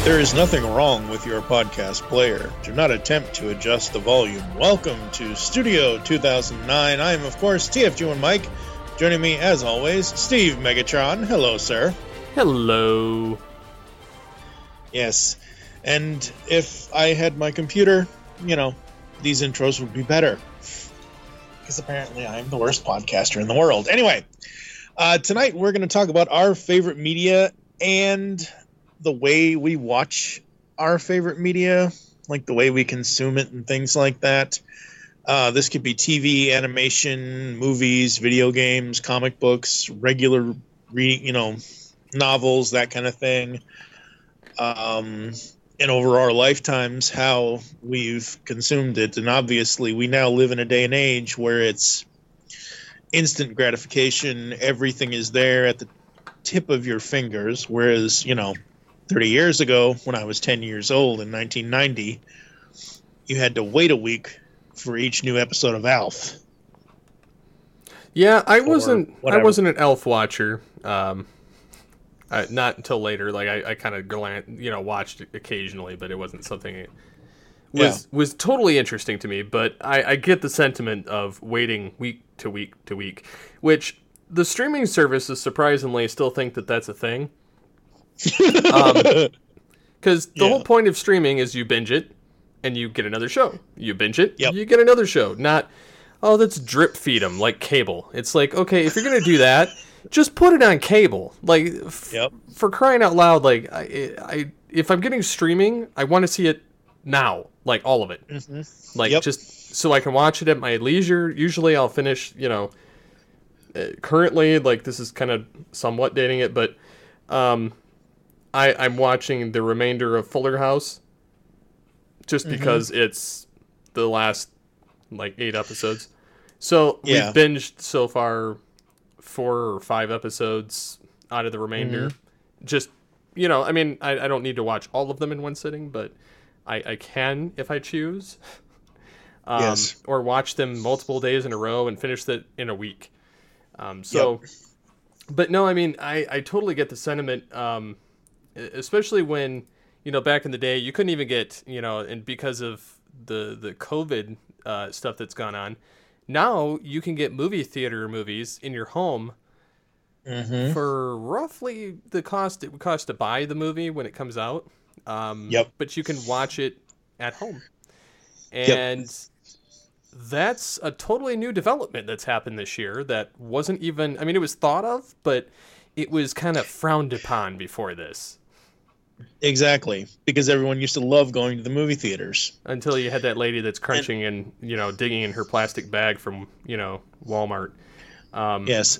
There is nothing wrong with your podcast player. Do not attempt to adjust the volume. Welcome to Studio 2009. I am, of course, TFG1 Mike. Joining me, as always, Steve Megatron. Hello, sir. Hello. Yes, and if I had my computer, these intros would be better. Because apparently I am the worst podcaster in the world. Anyway, tonight we're going to talk about our favorite media and the way we watch our favorite media, like the way we consume it and things like that. This could be TV, animation, movies, video games, comic books, regular novels, that kind of thing. And over our lifetimes, how we've consumed it. And obviously, we now live in a day and age where it's instant gratification. Everything is there at the tip of your fingers. Whereas, 30 years ago, when I was 10 years old in 1990, you had to wait a week for each new episode of Alf. Yeah, I wasn't an Elf watcher. Not until later. Like I kind of watched it occasionally, but it wasn't something that was totally interesting to me. But I get the sentiment of waiting week to week to week, which the streaming services surprisingly still think that that's a thing. Because the whole point of streaming is you binge it and you get another show. You binge it, you get another show. Not, let's drip feed them like cable. It's like, okay, if you're gonna do that, just put it on cable. Like, for crying out loud, like if I'm getting streaming, I want to see it now, like all of it. Mm-hmm. Like just so I can watch it at my leisure. Usually, I'll finish. Currently, like this is kind of somewhat dating it, but I'm watching the remainder of Fuller House just because it's the last 8 episodes. So we've binged so far 4 or 5 episodes out of the remainder. Just, I don't need to watch all of them in one sitting, but I can if I choose. Or watch them multiple days in a row and finish that in a week. But no, I totally get the sentiment, especially when, back in the day, you couldn't even get, and because of the COVID stuff that's gone on, now you can get movie theater movies in your home for roughly the cost it would cost to buy the movie when it comes out. But you can watch it at home. And that's a totally new development that's happened this year that wasn't even, it was thought of, but it was kind of frowned upon before this. Exactly, because everyone used to love going to the movie theaters. Until you had that lady that's crunching and digging in her plastic bag from, Walmart. Yes.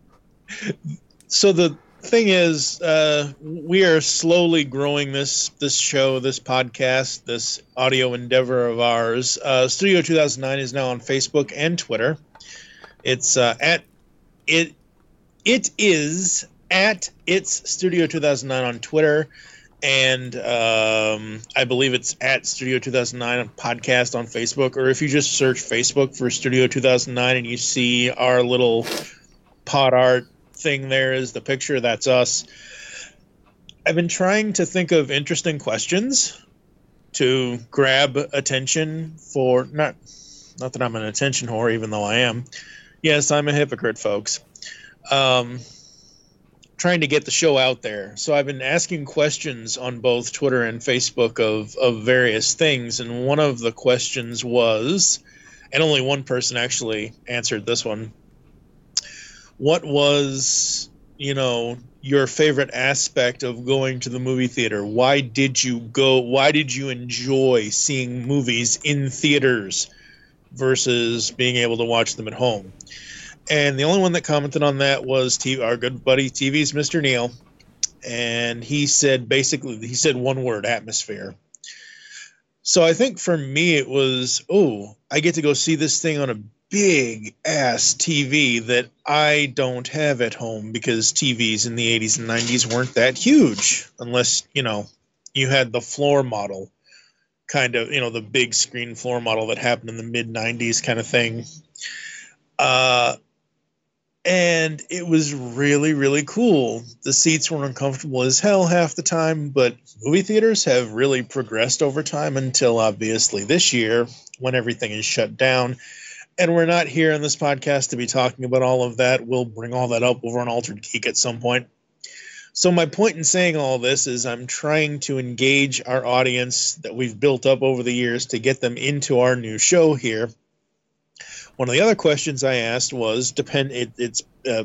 So the thing is, we are slowly growing this show, this podcast, this audio endeavor of ours. Studio 2009 is now on Facebook and Twitter. It's it is at It's Studio 2009 on Twitter, and I believe it's at Studio 2009 podcast on Facebook. Or if you just search Facebook for Studio 2009 and you see our little pod art thing there is the picture, that's us. I've been trying to think of interesting questions to grab attention for, not that I'm an attention whore, even though I am. Yes, I'm a hypocrite, folks. Trying to get the show out there. So I've been asking questions on both Twitter and Facebook of various things, and one of the questions was, and only one person actually answered this one, what was, your favorite aspect of going to the movie theater? Why did you go? Why did you enjoy seeing movies in theaters versus being able to watch them at home? And the only one that commented on that was our good buddy TV's Mr. Neil. And he said one word, atmosphere. So I think for me it was, I get to go see this thing on a big ass TV that I don't have at home, because TVs in the 80s and 90s weren't that huge unless, you had the floor model kind of, the big screen floor model that happened in the mid 90s kind of thing. And it was really, really cool. The seats were uncomfortable as hell half the time, but movie theaters have really progressed over time until obviously this year when everything is shut down. And we're not here on this podcast to be talking about all of that. We'll bring all that up over on Altered Geek at some point. So my point in saying all this is I'm trying to engage our audience that we've built up over the years to get them into our new show here. One of the other questions I asked was, it's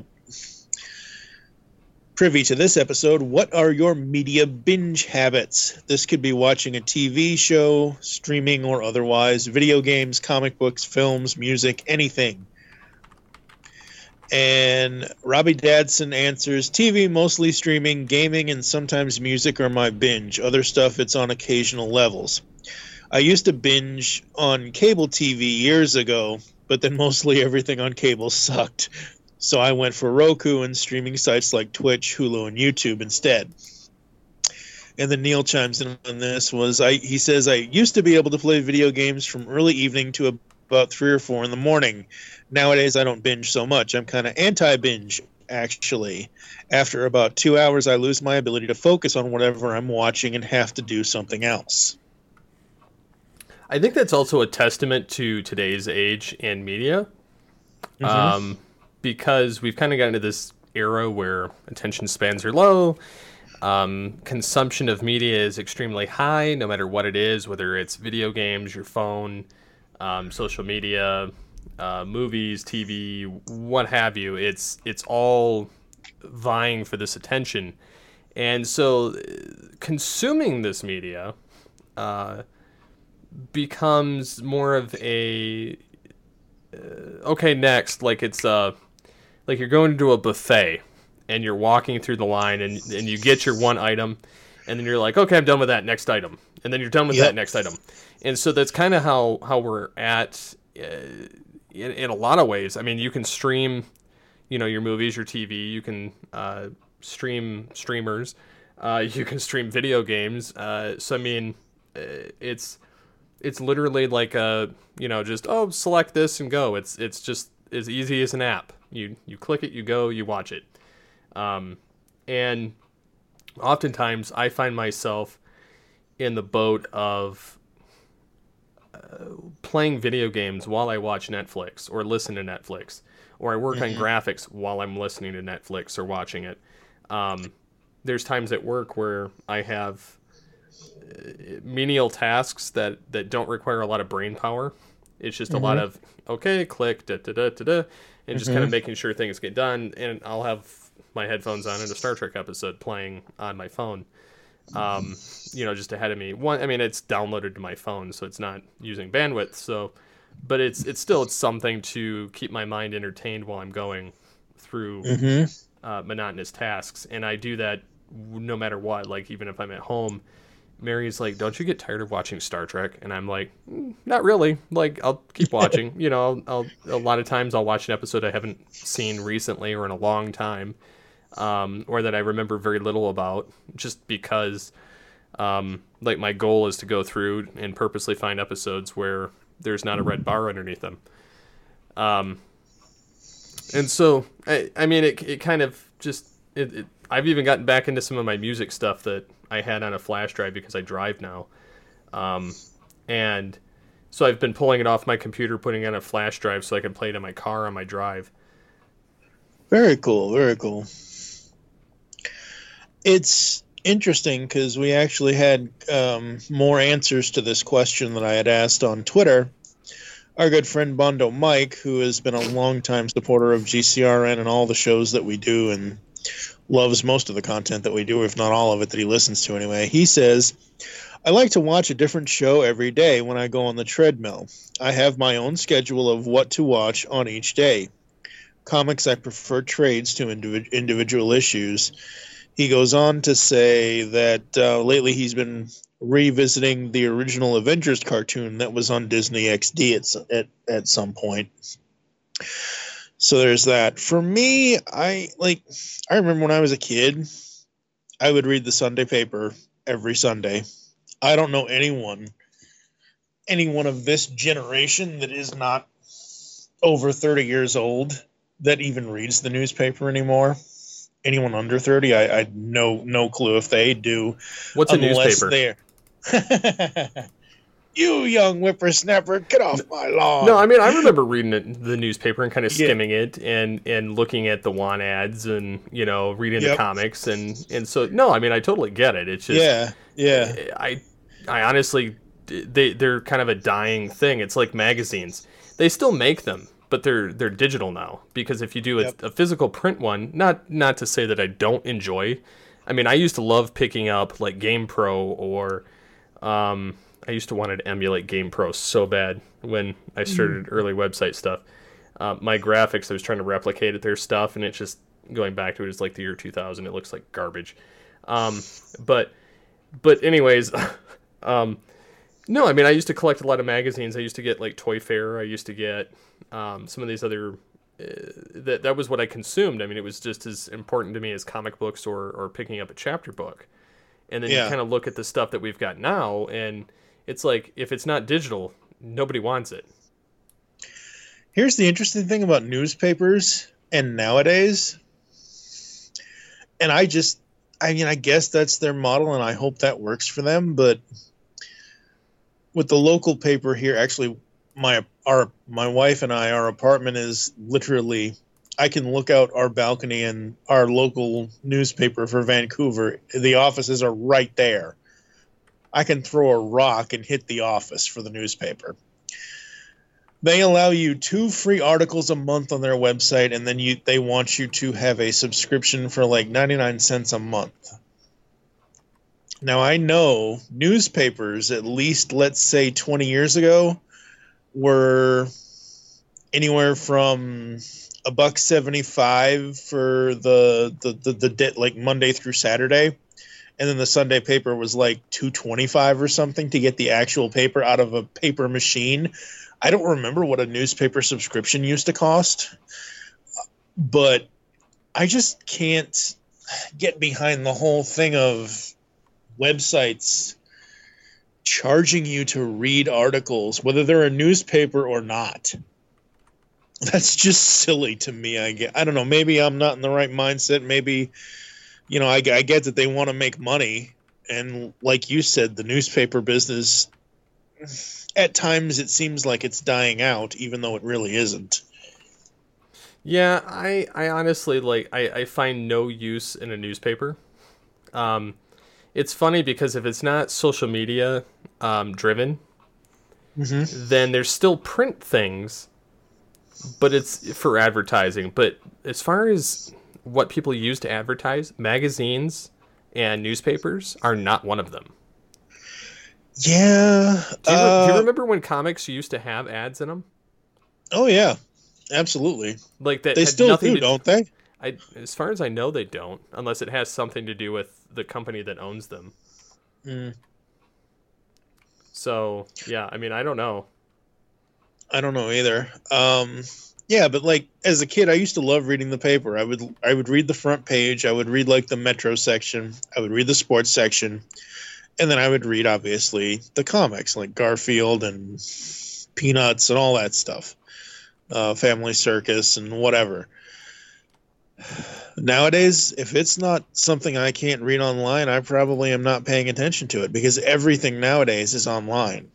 privy to this episode, what are your media binge habits? This could be watching a TV show, streaming or otherwise, video games, comic books, films, music, anything. And Robbie Dadson answers, TV, mostly streaming, gaming, and sometimes music are my binge. Other stuff, it's on occasional levels. I used to binge on cable TV years ago, but then mostly everything on cable sucked. So I went for Roku and streaming sites like Twitch, Hulu, and YouTube instead. And then Neil chimes in on this. He says, I used to be able to play video games from early evening to about 3 or 4 in the morning. Nowadays, I don't binge so much. I'm kind of anti-binge, actually. After about 2 hours, I lose my ability to focus on whatever I'm watching and have to do something else. I think that's also a testament to today's age and media. Mm-hmm. Because we've kind of gotten into this era where attention spans are low. Consumption of media is extremely high, no matter what it is, whether it's video games, your phone, social media, movies, TV, what have you. It's all vying for this attention. And so consuming this media becomes more of a okay, next, like it's like you're going to a buffet and you're walking through the line and you get your one item and then you're like, okay, I'm done with that, next item, and then you're done with that next item. And so that's kind of how we're at in a lot of ways. I mean, you can stream, your movies, your TV, you can stream streamers, you can stream video games. So I mean, it's literally like just select this and go. It's just as easy as an app. You click it, you go, you watch it. And oftentimes I find myself in the boat of playing video games while I watch Netflix or listen to Netflix, or I work on graphics while I'm listening to Netflix or watching it. There's times at work where I have menial tasks that don't require a lot of brain power. It's just a lot of, okay, click, da-da-da-da-da, and just kind of making sure things get done. And I'll have my headphones on and a Star Trek episode playing on my phone, just ahead of me. It's downloaded to my phone, so it's not using bandwidth. So, but it's still something to keep my mind entertained while I'm going through monotonous tasks. And I do that no matter what, like even if I'm at home. Mary's like, don't you get tired of watching Star Trek? And I'm like, not really. Like, I'll keep watching. I'll a lot of times I'll watch an episode I haven't seen recently or in a long time, or that I remember very little about, just because, my goal is to go through and purposely find episodes where there's not a red bar underneath them. And so, it kind of just, I've even gotten back into some of my music stuff that I had on a flash drive because I drive now. And so I've been pulling it off my computer, putting it on a flash drive so I can play it in my car on my drive. Very cool. Very cool. It's interesting because we actually had more answers to this question that I had asked on Twitter. Our good friend Bondo Mike, who has been a longtime supporter of GCRN and all the shows that we do and loves most of the content that we do, if not all of it that he listens to anyway. He says, I like to watch a different show every day when I go on the treadmill. I have my own schedule of what to watch on each day. Comics, I prefer trades to individual issues. He goes on to say that lately he's been revisiting the original Avengers cartoon that was on Disney XD at some point. So there's that. For me, I remember when I was a kid, I would read the Sunday paper every Sunday. I don't know anyone of this generation that is not over 30 years old that even reads the newspaper anymore. Anyone under 30, I no clue if they do. What's a newspaper? They're you young whippersnapper, get off my lawn. No, I mean, I remember reading the newspaper and kind of skimming it and looking at the want ads and, reading the comics. And so, no, I mean, I totally get it. It's just, I honestly, they're kind of a dying thing. It's like magazines. They still make them, but they're digital now, because if you do a physical print one, not to say that I don't enjoy, I mean, I used to love picking up like GamePro or, I used to want to emulate GamePro so bad when I started early website stuff. My graphics, I was trying to replicate their stuff, and it's just going back to it. It's like the year 2000. It looks like garbage. But anyways, no, I mean, I used to collect a lot of magazines. I used to get like Toy Fair. I used to get some of these other. That was what I consumed. I mean, it was just as important to me as comic books or picking up a chapter book. And then you kind of look at the stuff that we've got now, and it's like, if it's not digital, nobody wants it. Here's the interesting thing about newspapers and nowadays, and I guess that's their model, and I hope that works for them, but with the local paper here, actually, my wife and I, our apartment is literally, I can look out our balcony and our local newspaper for Vancouver, the offices are right there. I can throw a rock and hit the office for the newspaper. They allow you 2 free articles a month on their website, and then they want you to have a subscription for like 99 cents a month. Now, I know newspapers, at least let's say 20 years ago, were anywhere from $1.75 for the like Monday through Saturday. And then the Sunday paper was like $2.25 or something to get the actual paper out of a paper machine. I don't remember what a newspaper subscription used to cost, but I just can't get behind the whole thing of websites charging you to read articles, whether they're a newspaper or not. That's just silly to me. I don't know. Maybe I'm not in the right mindset. Maybe, I get that they want to make money. And like you said, the newspaper business, at times it seems like it's dying out, even though it really isn't. Yeah, I honestly, I find no use in a newspaper. It's funny because if it's not social media driven, then there's still print things, but it's for advertising. But as far as what people use to advertise, magazines and newspapers are not one of them. Yeah. Do you remember when comics used to have ads in them? Oh, yeah. Absolutely. Like that. They still do, don't they? As far as I know, they don't, unless it has something to do with the company that owns them. So, yeah, I mean, I don't know. I don't know either. Yeah, but like as a kid, I used to love reading the paper. I would read the front page. I would read like the Metro section. I would read the sports section, and then I would read obviously the comics like Garfield and Peanuts and all that stuff, Family Circus and whatever. Nowadays, if it's not something I can't read online, I probably am not paying attention to it because everything nowadays is online.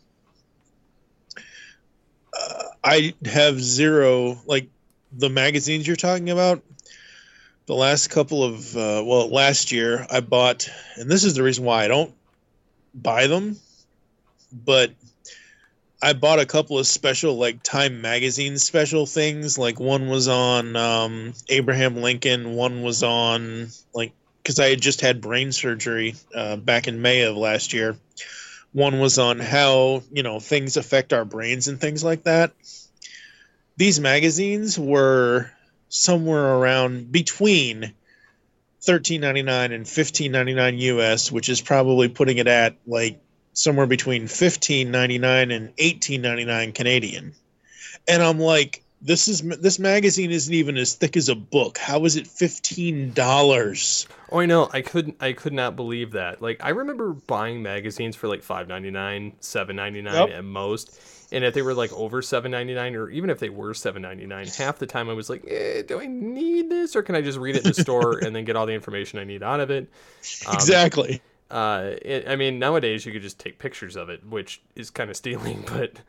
I have zero, like the magazines you're talking about, the last couple of, last year I bought, and this is the reason why I don't buy them, but I bought a couple of special, like Time Magazine special things. Like one was on Abraham Lincoln, one was on, like, because I had just had brain surgery back in May of last year. One was on how, things affect our brains and things like that. These magazines were somewhere around between $13.99 and $15.99 US, which is probably putting it at like somewhere between $15.99 and $18.99 Canadian. And I'm like, This magazine isn't even as thick as a book. How is it $15? Oh, I know. I could not believe that. Like, I remember buying magazines for like $5.99, $7.99 Yep. at most. And if they were like over $7.99, or even if they were $7.99, half the time I was like, do I need this, or can I just read it in the store and then get all the information I need out of it? Exactly. I mean, nowadays you could just take pictures of it, which is kind of stealing,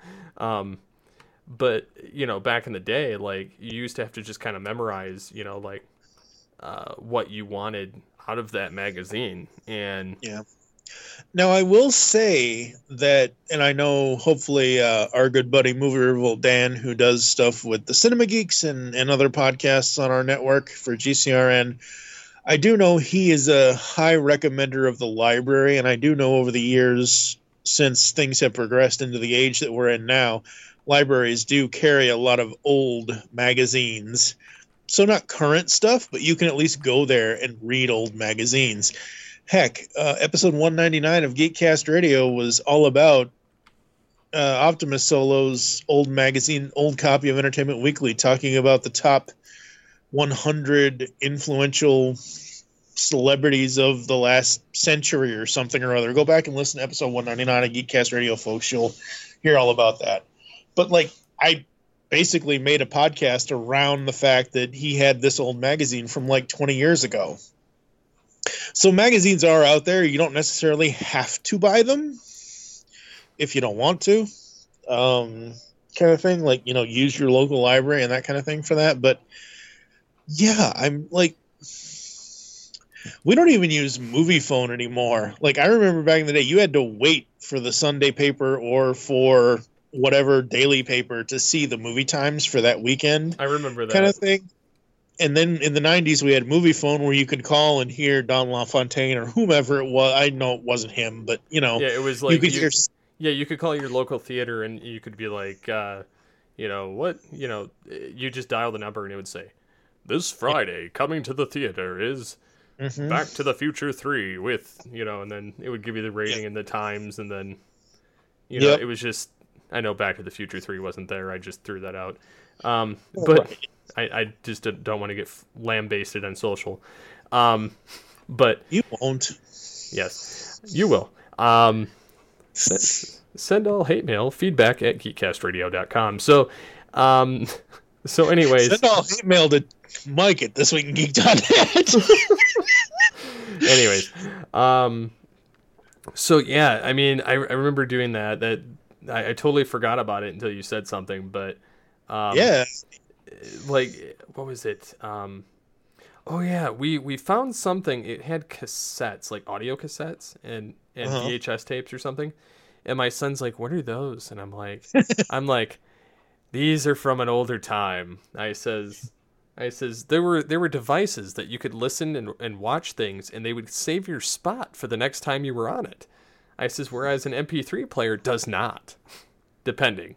but you know, back in the day, like, you used to have to just kind of memorize, you know, like, what you wanted out of that magazine. And Yeah. Now, I will say that, and I know hopefully our good buddy Movie Revolt Dan, who does stuff with the Cinema Geeks and other podcasts on our network for GCRN, I do know he is a high recommender of the library, and I do know over the years, since things have progressed into the age that we're in now, libraries do carry a lot of old magazines. So not current stuff, but you can at least go there and read old magazines. Heck, episode 199 of Geekcast Radio was all about Optimus Solo's old magazine, old copy of Entertainment Weekly, talking about the top 100 influential celebrities of the last century or something or other. Go back and listen to episode 199 of Geekcast Radio, folks. You'll hear all about that. But, like, I basically made a podcast around the fact that he had this old magazine from like 20 years ago. So magazines are out there. You don't necessarily have to buy them if you don't want to, kind of thing. Like, you know, use your local library and that kind of thing for that. But yeah, I'm like, we don't even use Movie Phone anymore. Like, I remember back in the day, you had to wait for the Sunday paper or for whatever daily paper to see the movie times for that weekend. I remember that kind of thing. And then in the 90s, we had Movie Phone where you could call and hear Don LaFontaine or whomever it was. I know it wasn't him, but, you know. Yeah, it was like, you could hear... Yeah, you could call your local theater and you could be like, you know, what? You know, you just dial the number and it would say, this Friday, coming to the theater is Back to the Future 3 with, you know, and then it would give you the rating and the times, and then, you know, it was just, I know Back to the Future 3 wasn't there. I just threw that out. But I just don't want to get lambasted on social. But you won't. Yes, you will. Send all hate mail, feedback at geekcastradio.com. So anyways. Send all hate mail to Mike at thisweekingeek.net. Anyways. So yeah, I mean, I remember doing that. I totally forgot about it until you said something, but yeah. Like, what was it? Oh yeah, we found something. It had cassettes, like audio cassettes and VHS tapes or something. And my son's like, "What are those?" And I'm like, "These are from an older time." I says there were devices that you could listen and watch things, and they would save your spot for the next time you were on it. I says, whereas an MP3 player does not, depending.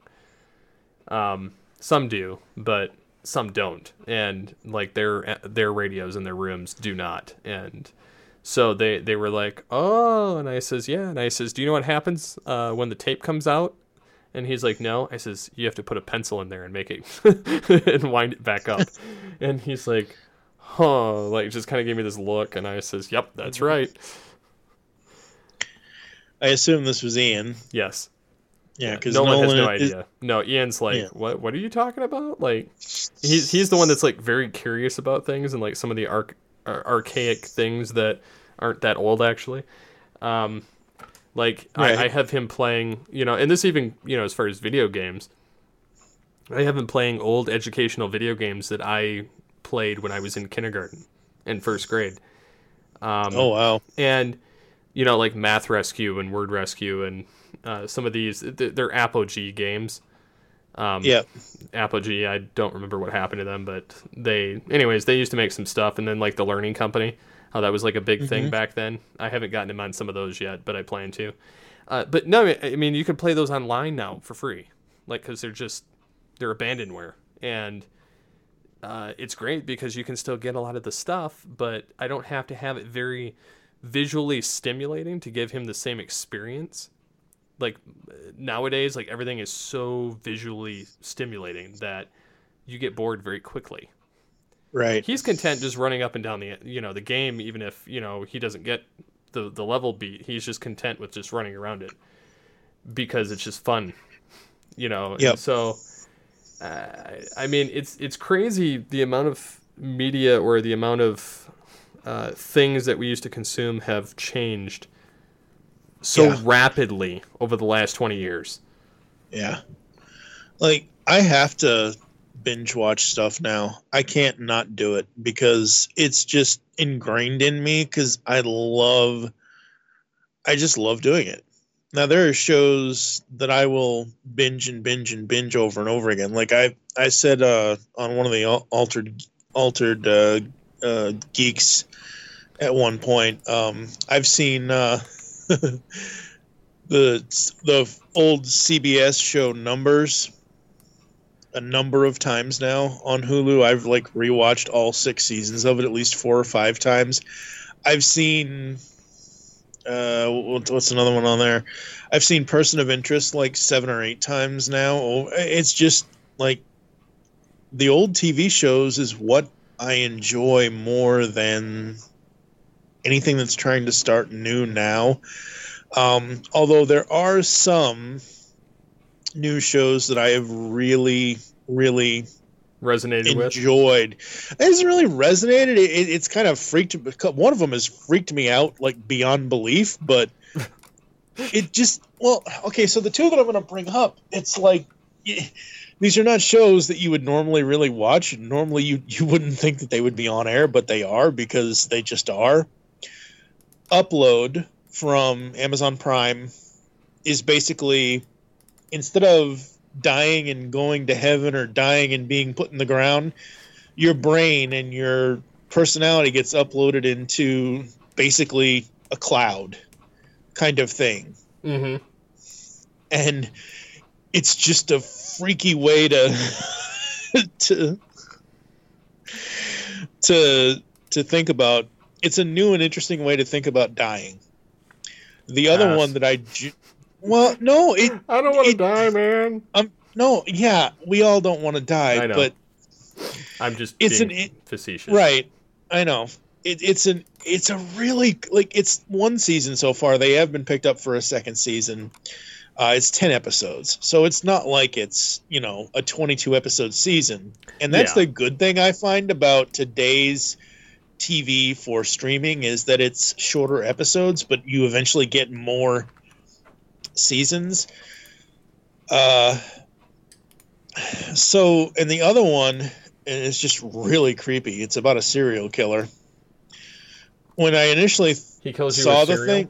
Some do, but some don't, and like their radios in their rooms do not. And so they were like, oh, and I says, yeah, and I says, do you know what happens when the tape comes out? And he's like, no. I says, you have to put a pencil in there and make it and wind it back up. And he's like, huh, like just kind of gave me this look, and I says, yep, that's right. I assume this was Ian. Yes. Yeah, because Nolan has no idea. No, Ian's like, what are you talking about? Like, he's the one that's like very curious about things and like some of the archaic things that aren't that old actually. Like right. I have him playing, you know, and this even, you know, as far as video games, I have him playing old educational video games that I played when I was in kindergarten and first grade. Oh wow! And you know, like Math Rescue and Word Rescue and some of these, they're Apogee games. Apogee, I don't remember what happened to them, but they used to make some stuff, and then like the Learning Company, how that was like a big thing back then. I haven't gotten him on some of those yet, but I plan to. But no, I mean, you can play those online now for free, like, because they're abandonware, and it's great because you can still get a lot of the stuff, but I don't have to have it very visually stimulating to give him the same experience. Like nowadays, like everything is so visually stimulating that you get bored very quickly. Right. He's content just running up and down the game, even if, he doesn't get the level beat. He's just content with just running around it because it's just fun, Yep. And so, I mean, it's crazy the amount of media or the amount of things that we used to consume have changed so rapidly over the last 20 years. Yeah. Like, I have to binge watch stuff now. I can't not do it because it's just ingrained in me because I just love doing it. Now, there are shows that I will binge and binge and binge over and over again. Like I said on one of the altered geeks at one point, I've seen the old CBS show Numbers a number of times now on Hulu. I've like rewatched all 6 seasons of it at least 4 or 5 times. I've seen what's another one on there? I've seen Person of Interest like 7 or 8 times now. It's just like the old TV shows is what I enjoy more than anything that's trying to start new now. Although there are some new shows that I have really, really enjoyed. It hasn't really resonated. It's kind of freaked. One of them has freaked me out like beyond belief, but it just, okay. So the two that I'm going to bring up, it's like, these are not shows that you would normally really watch. Normally you wouldn't think that they would be on air, but they are because they just are. Upload from Amazon Prime is basically, instead of dying and going to heaven or dying and being put in the ground, your brain and your personality gets uploaded into basically a cloud kind of thing. Mm-hmm. And it's just a freaky way to think about. It's a new and interesting way to think about dying. The other one that I don't want to die, man. No, yeah, we all don't want to die, I know. But I'm just being facetious. Right. I know. It's a really, like, it's 1 season so far. They have been picked up for a 2nd season. It's 10 episodes. So it's not like it's, a 22 episode season. And that's the good thing I find about today's TV for streaming is that it's shorter episodes, but you eventually get more seasons. So, and the other one is just really creepy. It's about a serial killer. When I initially saw the thing,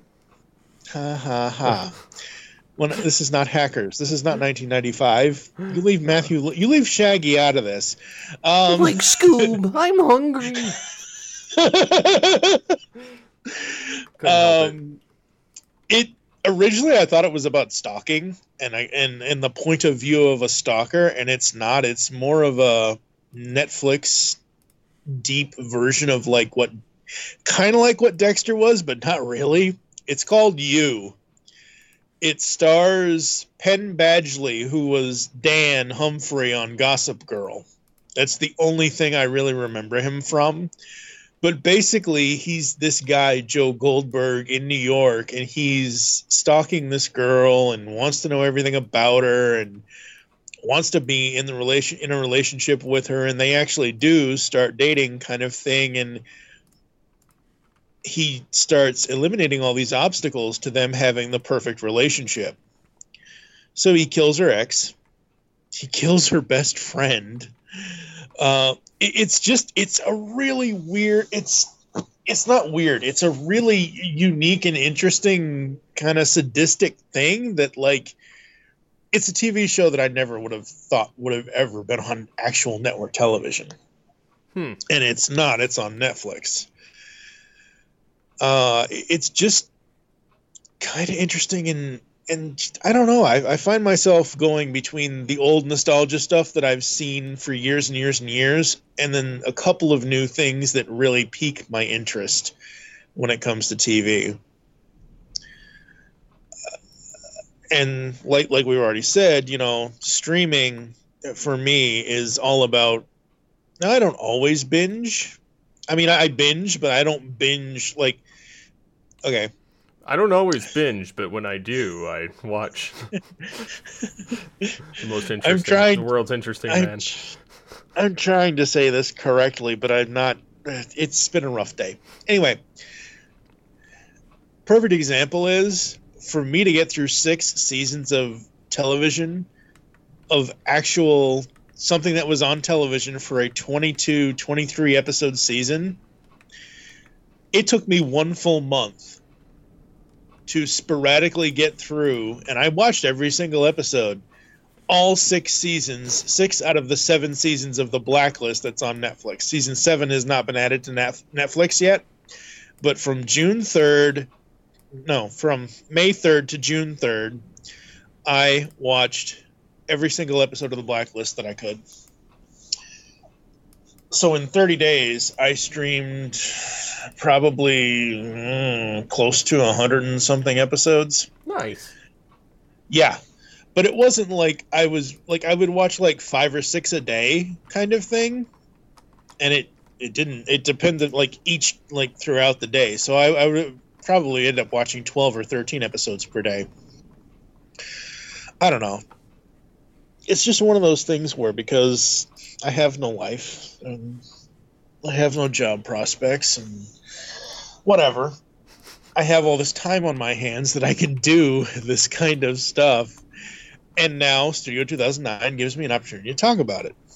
this is not Hackers. This is not 1995. You leave Shaggy out of this. Like Scoob, I'm hungry. It originally I thought it was about stalking and the point of view of a stalker, and it's not. It's more of a Netflix deep version of kind of like what Dexter was, but not really. It's called You. It stars Penn Badgley, who was Dan Humphrey on Gossip Girl. That's the only thing I really remember him from. But basically, he's this guy, Joe Goldberg, in New York, and he's stalking this girl and wants to know everything about her and wants to be in a relationship with her, and they actually do start dating kind of thing, and he starts eliminating all these obstacles to them having the perfect relationship. So he kills her ex. He kills her best friend. It's a really weird, it's not weird. It's a really unique and interesting kind of sadistic thing that, like, it's a TV show that I never would have thought would have ever been on actual network television. And it's not. It's on Netflix. It's just kind of interesting, and I don't know. I find myself going between the old nostalgia stuff that I've seen for years and years and years, and then a couple of new things that really pique my interest when it comes to TV. And like we already said, streaming for me is all about. Now, I don't always binge. I mean, I binge, but I don't binge like. Okay. I don't always binge, but when I do, I watch the most interesting, the world's interesting man. I'm trying to say this correctly, but I'm not. It's been a rough day. Anyway, perfect example is for me to get through 6 seasons of television, of actual something that was on television for a 22, 23 episode season. It took me 1 full month to sporadically get through, and I watched every single episode, all 6 seasons, 6 out of the 7 seasons of The Blacklist that's on Netflix. Season 7 has not been added to Netflix yet, but from May 3rd to June 3rd, I watched every single episode of The Blacklist that I could. So in 30 days, I streamed probably close to 100 and something episodes. Nice. Yeah. But it wasn't like I would watch like 5 or 6 a day kind of thing. And it depended like each, like throughout the day. So I would probably end up watching 12 or 13 episodes per day. I don't know. It's just one of those things where, because I have no life and I have no job prospects and whatever, I have all this time on my hands that I can do this kind of stuff. And now Studio 2009 gives me an opportunity to talk about it.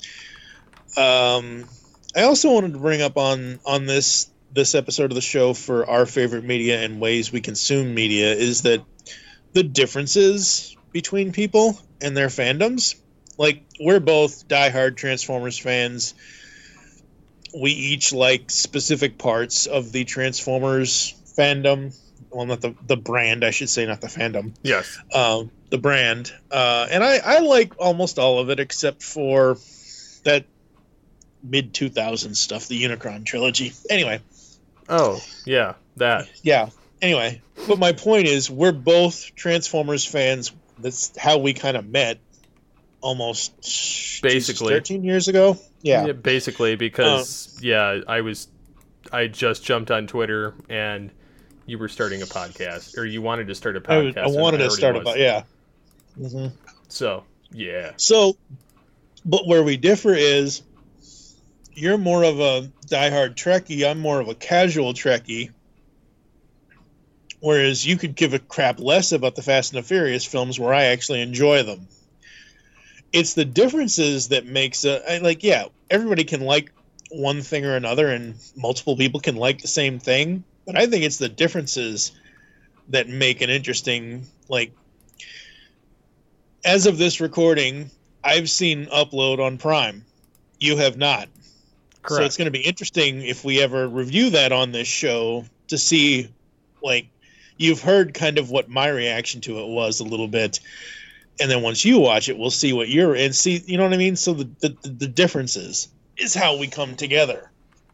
I also wanted to bring up on this episode of the show for our favorite media and ways we consume media is that the differences between people and their fandoms. Like, we're both diehard Transformers fans. We each like specific parts of the Transformers fandom. Well, not the brand, I should say, not the fandom. Yes. The brand. And I like almost all of it except for that mid-2000s stuff, the Unicron trilogy. Anyway. Oh, yeah, that. Yeah. Anyway, but my point is, we're both Transformers fans. That's how we kind of met almost basically 13 years ago. Yeah, basically, because I just jumped on Twitter and you were starting a podcast, or you wanted to start a podcast. I wanted to start a podcast. Yeah. Mm-hmm. So yeah. So, but where we differ is, you're more of a diehard Trekkie. I'm more of a casual Trekkie. Whereas you could give a crap less about the Fast and the Furious films, where I actually enjoy them. It's the differences that makes everybody can like one thing or another, and multiple people can like the same thing. But I think it's the differences that make an interesting, like, as of this recording, I've seen Upload on Prime. You have not. Correct. So it's going to be interesting if we ever review that on this show to see, like, you've heard kind of what my reaction to it was a little bit. And then once you watch it, we'll see what you're and see, you know what I mean? So the differences is how we come together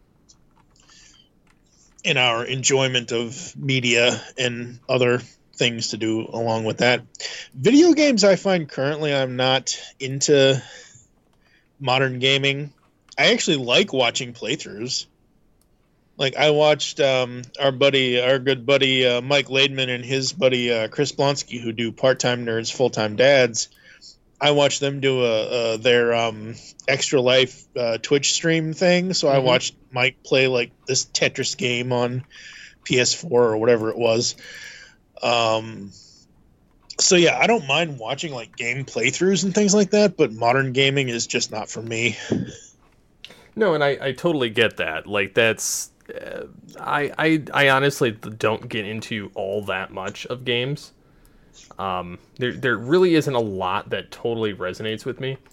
in our enjoyment of media and other things to do along with that. Video games, I find currently I'm not into modern gaming. I actually like watching playthroughs. Like, I watched our good buddy Mike Laidman and his buddy Chris Blonsky, who do Part-Time Nerds, Full-Time Dads. I watched them do their Extra Life Twitch stream thing. So I watched Mike play like this Tetris game on PS4 or whatever it was. So yeah, I don't mind watching like game playthroughs and things like that, but modern gaming is just not for me. No, and I totally get that. Like, that's I honestly don't get into all that much of games. There really isn't a lot that totally resonates with me.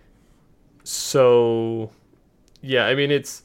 So yeah, I mean, it's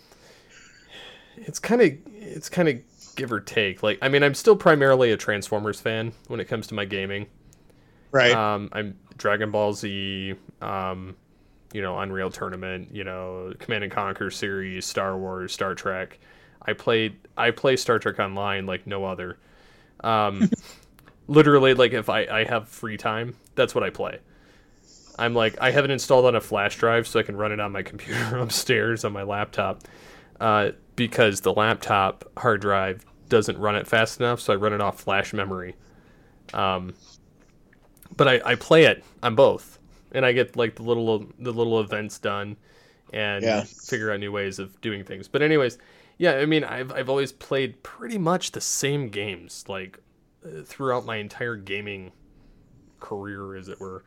kind of give or take. Like, I mean, I'm still primarily a Transformers fan when it comes to my gaming. Right. I'm Dragon Ball Z, Unreal Tournament, Command and Conquer series, Star Wars, Star Trek. I play Star Trek Online like no other. Literally, like, if I have free time, that's what I play. I'm like, I have it installed on a flash drive so I can run it on my computer upstairs on my laptop, because the laptop hard drive doesn't run it fast enough, so I run it off flash memory. But I play it on both, and I get like the little events done, and figure out new ways of doing things. But anyways, yeah, I mean, I've always played pretty much the same games like throughout my entire gaming career, as it were.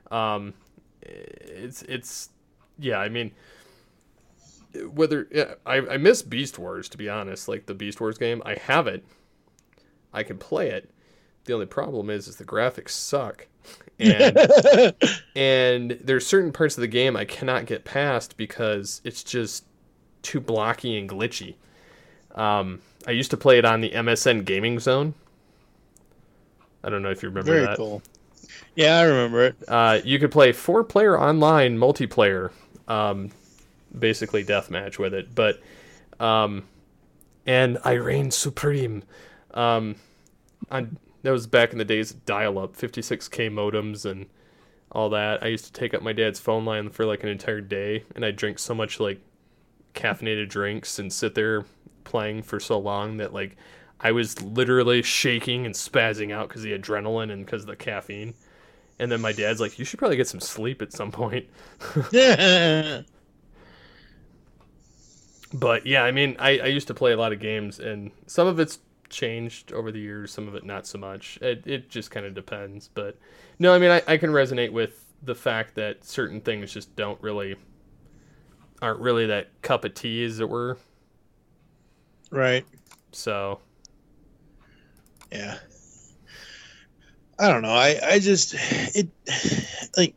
It's yeah, I mean, I miss Beast Wars, to be honest. Like the Beast Wars game, I have it, I can play it. The only problem is the graphics suck, and and there's certain parts of the game I cannot get past because it's just too blocky and glitchy. I used to play it on the MSN Gaming Zone. I don't know if you remember that. Very cool. Yeah, I remember it. You could play 4-player online multiplayer, basically deathmatch with it. But and I reigned supreme. That was back in the days of dial-up, 56K modems and all that. I used to take up my dad's phone line for like an entire day, and I'd drink so much like caffeinated drinks and sit there playing for so long that like I was literally shaking and spazzing out because of the adrenaline and because of the caffeine. And then my dad's like, you should probably get some sleep at some point. But yeah, I mean, I used to play a lot of games, and some of it's changed over the years, some of it not so much. It just kind of depends. But no, I mean, I can resonate with the fact that certain things just aren't really that cup of tea, as it were. Right. So. Yeah. I don't know. I just, like,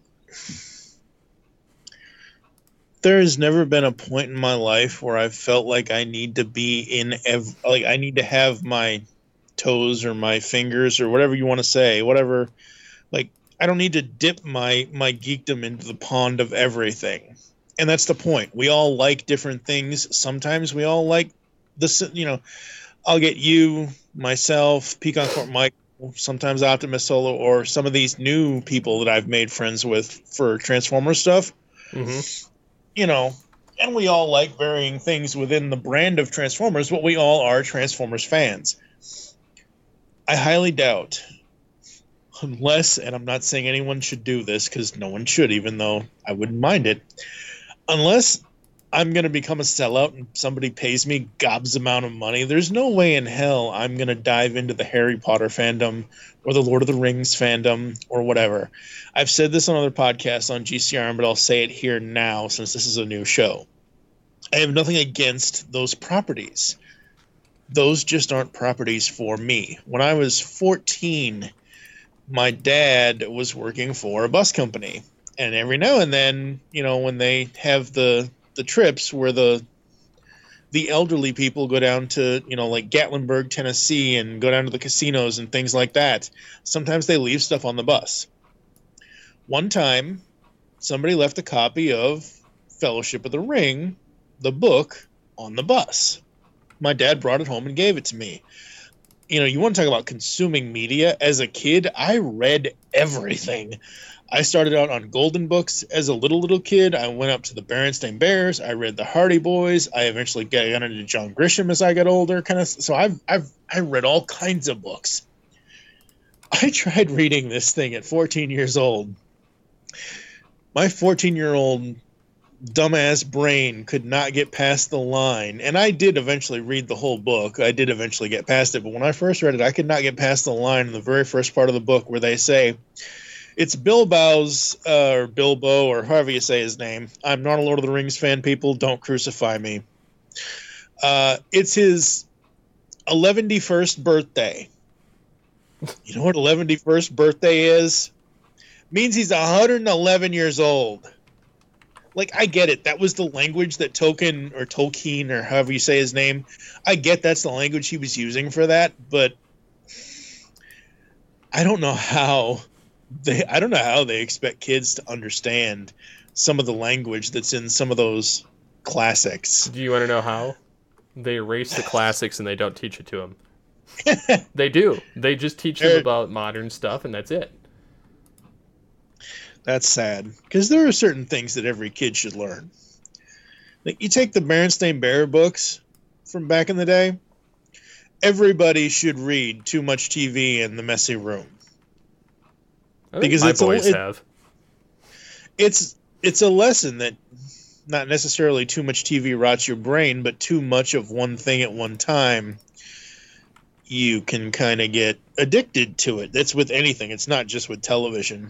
there has never been a point in my life where I've felt like I need to be I need to have my toes or my fingers or whatever you want to say, whatever. Like, I don't need to dip my geekdom into the pond of everything. And that's the point. We all like different things. Sometimes we all like I'll get you, myself, Pecan Court Mike, sometimes Optimus Solo, or some of these new people that I've made friends with for Transformers stuff. Mm-hmm. And we all like varying things within the brand of Transformers, but we all are Transformers fans. I highly doubt, unless, and I'm not saying anyone should do this because no one should, even though I wouldn't mind it, unless I'm going to become a sellout and somebody pays me gobs amount of money, there's no way in hell I'm going to dive into the Harry Potter fandom or the Lord of the Rings fandom or whatever. I've said this on other podcasts on GCR, but I'll say it here now since this is a new show. I have nothing against those properties. Those just aren't properties for me. When I was 14, my dad was working for a bus company. And every now and then, when they have the trips where the elderly people go down to, like Gatlinburg, Tennessee, and go down to the casinos and things like that, sometimes they leave stuff on the bus. One time, somebody left a copy of Fellowship of the Ring, the book, on the bus. My dad brought it home and gave it to me. You want to talk about consuming media? As a kid, I read everything. I started out on Golden Books as a little kid. I went up to the Berenstain Bears. I read the Hardy Boys. I eventually got into John Grisham as I got older, kind of. So I read all kinds of books. I tried reading this thing at 14 years old. My 14-year-old dumbass brain could not get past the line, and I did eventually read the whole book. I did eventually get past it, but when I first read it, I could not get past the line in the very first part of the book where they say, it's Bilbo's, or Bilbo, or however you say his name. I'm not a Lord of the Rings fan, people. Don't crucify me. It's his 11th birthday. You know what 11th birthday is? Means he's 111 years old. Like, I get it. That was the language that Tolkien, or however you say his name, I get that's the language he was using for that, but I don't know how they expect kids to understand some of the language that's in some of those classics. Do you want to know how? They erase the classics and they don't teach it to them. They do. They just teach them about modern stuff, and that's it. That's sad because there are certain things that every kid should learn. Like you take the Berenstain Bear books from back in the day. Everybody should read Too Much TV and The Messy Room I think because my boys have. It's a lesson that not necessarily too much TV rots your brain, but too much of one thing at one time, you can kind of get addicted to it. That's with anything. It's not just with television.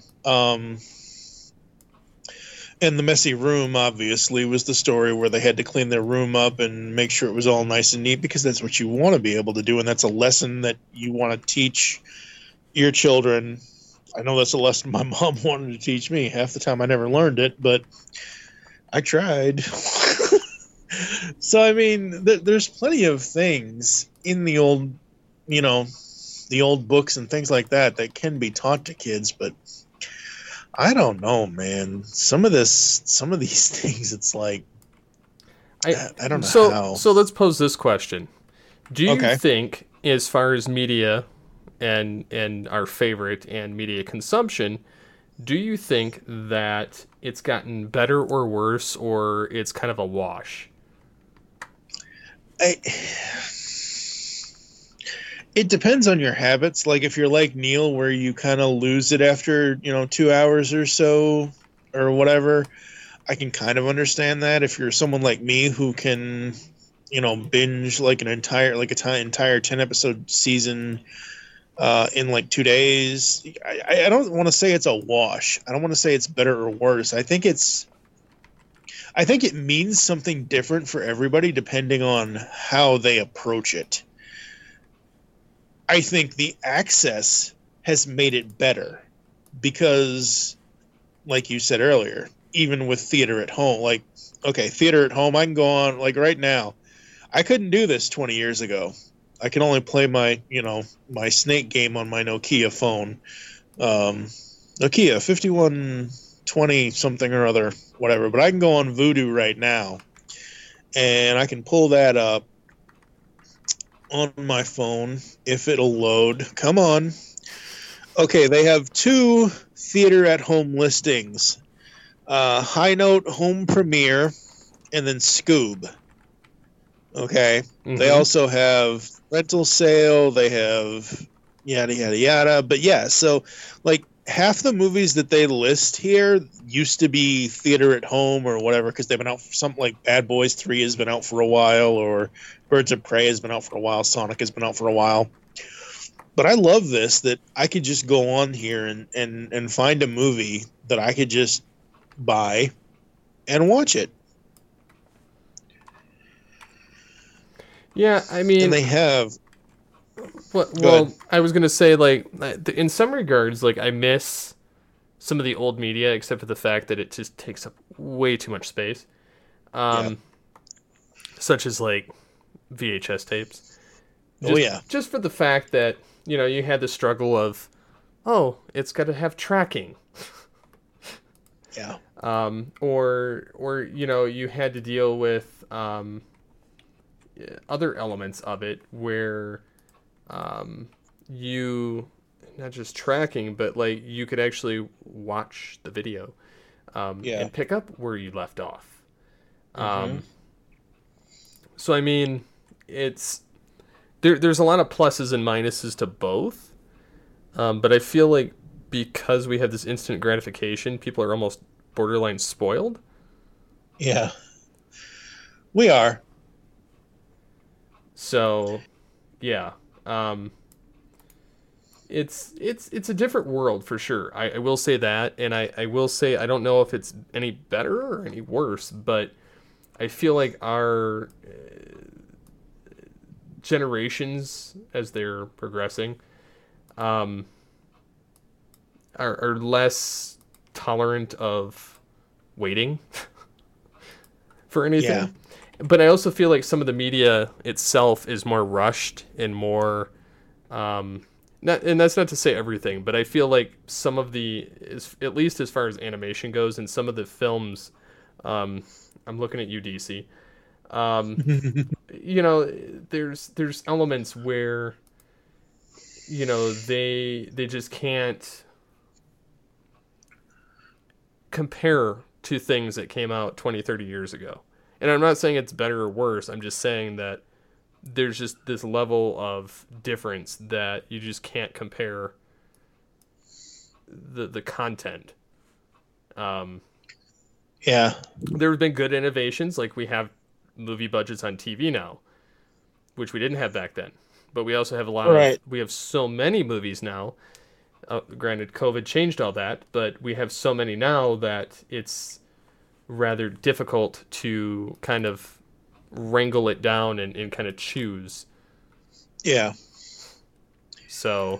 And The Messy Room, obviously, was the story where they had to clean their room up and make sure it was all nice and neat because that's what you want to be able to do. And that's a lesson that you want to teach your children. I know that's a lesson my mom wanted to teach me. Half the time I never learned it, but I tried. So, I mean, there's plenty of things in the old, the old books and things like that that can be taught to kids, but I don't know, man. Some of these things, it's like, I don't know how. So let's pose this question. Do you Okay. think, as far as media and our favorite and media consumption, do you think that it's gotten better or worse, or it's kind of a wash? It depends on your habits. Like if you're like Neil, where you kind of lose it after 2 hours or so, or whatever, I can kind of understand that. If you're someone like me who can, binge like an entire 10 episode season in like 2 days, I don't want to say it's a wash. I don't want to say it's better or worse. I think it means something different for everybody depending on how they approach it. I think the access has made it better because, like you said earlier, even with theater at home, like, okay, theater at home, I can go on, like right now, I couldn't do this 20 years ago. I can only play my Snake game on my Nokia phone. Nokia 5120 something or other, whatever. But I can go on Vudu right now, and I can pull that up on my phone if it'll load. Come on. Okay, they have 2 theater at home listings. High Note Home Premiere and then Scoob. Okay. Mm-hmm. They also have rental sale, they have yada yada yada. But yeah, so like half the movies that they list here used to be theater at home or whatever because they've been out for something like Bad Boys 3 has been out for a while, or Birds of Prey has been out for a while, Sonic has been out for a while. But I love this, that I could just go on here and find a movie that I could just buy and watch it. Yeah, I mean, And they have. well, I was gonna say, like, in some regards, like, I miss some of the old media, except for the fact that it just takes up way too much space. Such as like VHS tapes. Just for the fact that you had the struggle of, it's got to have tracking. Yeah. Or you had to deal with other elements of it where you not just tracking, but like you could actually watch the video and pick up where you left off. So I mean, it's there's a lot of pluses and minuses to both, but I feel like because we have this instant gratification, people are almost borderline spoiled. Yeah, we are. So, yeah, it's a different world for sure. I will say that, and I will say I don't know if it's any better or any worse, but I feel like our generations, as they're progressing, are less tolerant of waiting for anything. Yeah. But I also feel like some of the media itself is more rushed and more, and that's not to say everything, but I feel like some of at least as far as animation goes, and some of the films, I'm looking at you, DC. There's elements where, they just can't. compare to things that came out 20, 30 years ago. And I'm not saying it's better or worse. I'm just saying that there's just this level of difference that you just can't compare the content. Yeah. There have been good innovations, like we have movie budgets on TV now, which we didn't have back then. But we also have we have so many movies now. Granted, COVID changed all that, but we have so many now that it's rather difficult to kind of wrangle it down and kind of choose. Yeah. So.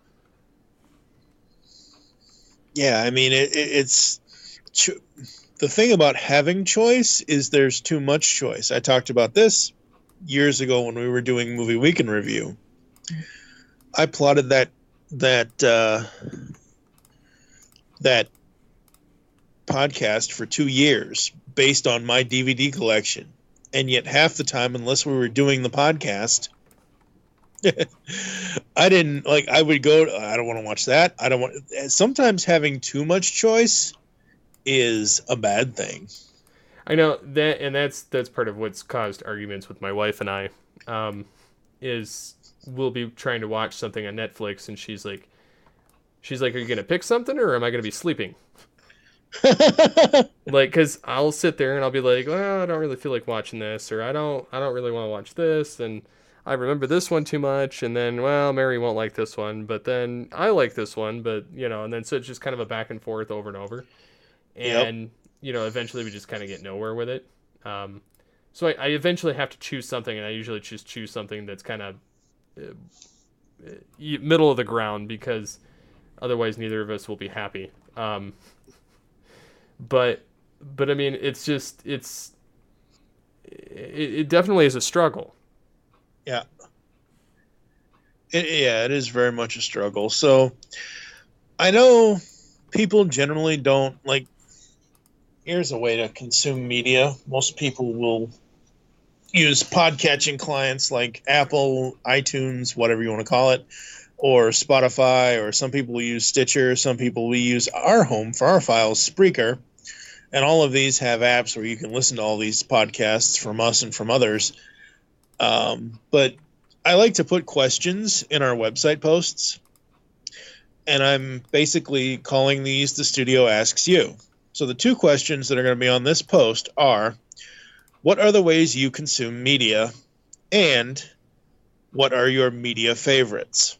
Yeah, I mean, it's the thing about having choice is there's too much choice. I talked about this years ago when we were doing Movie Weekend Review. I plotted that podcast for 2 years based on my DVD collection, and yet half the time, unless we were doing the podcast, I didn't like. I would go, I don't want to watch that. I don't want. Sometimes having too much choice is a bad thing. I know that, and that's part of what's caused arguments with my wife and I. Is we'll be trying to watch something on Netflix, and she's like, "Are you gonna pick something, or am I gonna be sleeping?" Like, because I'll sit there and I'll be like, "Well, I don't really feel like watching this," or I don't really want to watch this, and I remember this one too much, and then, well, Mary won't like this one, but then I like this one, but, and then so it's just kind of a back and forth over and over. And, eventually we just kind of get nowhere with it. So I eventually have to choose something, and I usually just choose something that's kind of middle of the ground, because otherwise neither of us will be happy. But I mean, it's just, it definitely is a struggle. Yeah. It is very much a struggle. So I know people generally don't like, here's a way to consume media. Most people will use podcatching clients like Apple, iTunes, whatever you want to call it, or Spotify, or some people will use Stitcher. Some people will use our home for our files, Spreaker. And all of these have apps where you can listen to all these podcasts from us and from others. But I like to put questions in our website posts, and I'm basically calling these The Studio Asks You. So the 2 questions that are going to be on this post are, what are the ways you consume media, and what are your media favorites?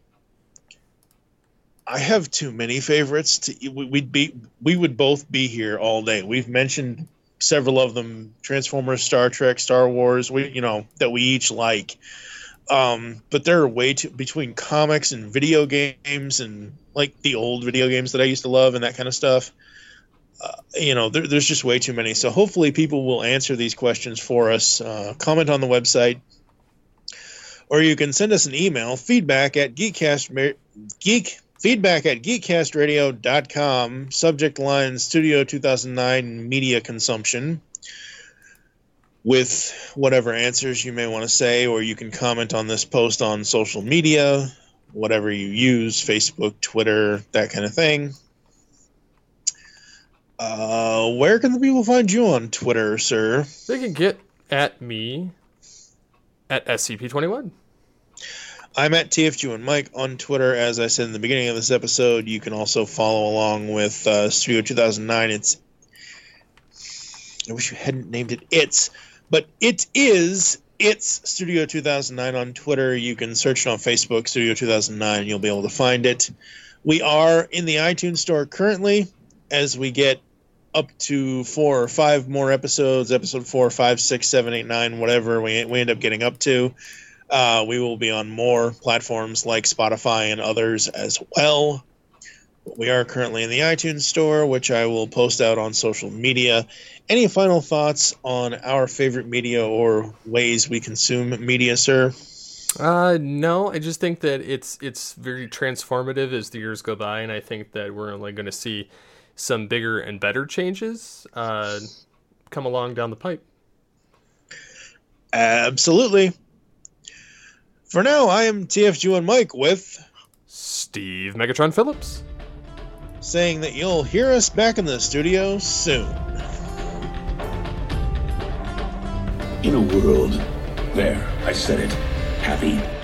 I have too many favorites. We would both be here all day. We've mentioned several of them: Transformers, Star Trek, Star Wars, that we each like. But there are way too, between comics and video games and like the old video games that I used to love and that kind of stuff. There's just way too many. So hopefully people will answer these questions for us. Comment on the website, or you can send us an email, feedback at geekcastradio.com, subject line Studio 2009 media consumption, with whatever answers you may want to say, or you can comment on this post on social media, whatever you use, Facebook, Twitter, that kind of thing. Where can the people find you on Twitter, sir? They can get at me at SCP-21. I'm at TFG and Mike on Twitter. As I said in the beginning of this episode, you can also follow along with Studio 2009. I wish you hadn't named it but it is Studio 2009 on Twitter. You can search it on Facebook, Studio 2009, and you'll be able to find it. We are in the iTunes store currently. As we get up to 4 or 5 more episodes, episode 4, 5, 6, 7, 8, 9, whatever we end up getting up to, we will be on more platforms like Spotify and others as well. We are currently in the iTunes store, which I will post out on social media. Any final thoughts on our favorite media or ways we consume media, sir? No, I just think that it's very transformative as the years go by, and I think that we're only going to see some bigger and better changes come along down the pipe. Absolutely. For now, I am TFG and Mike with Steve Megatron Phillips. saying that you'll hear us back in the studio soon. In a world, there, I said it, happy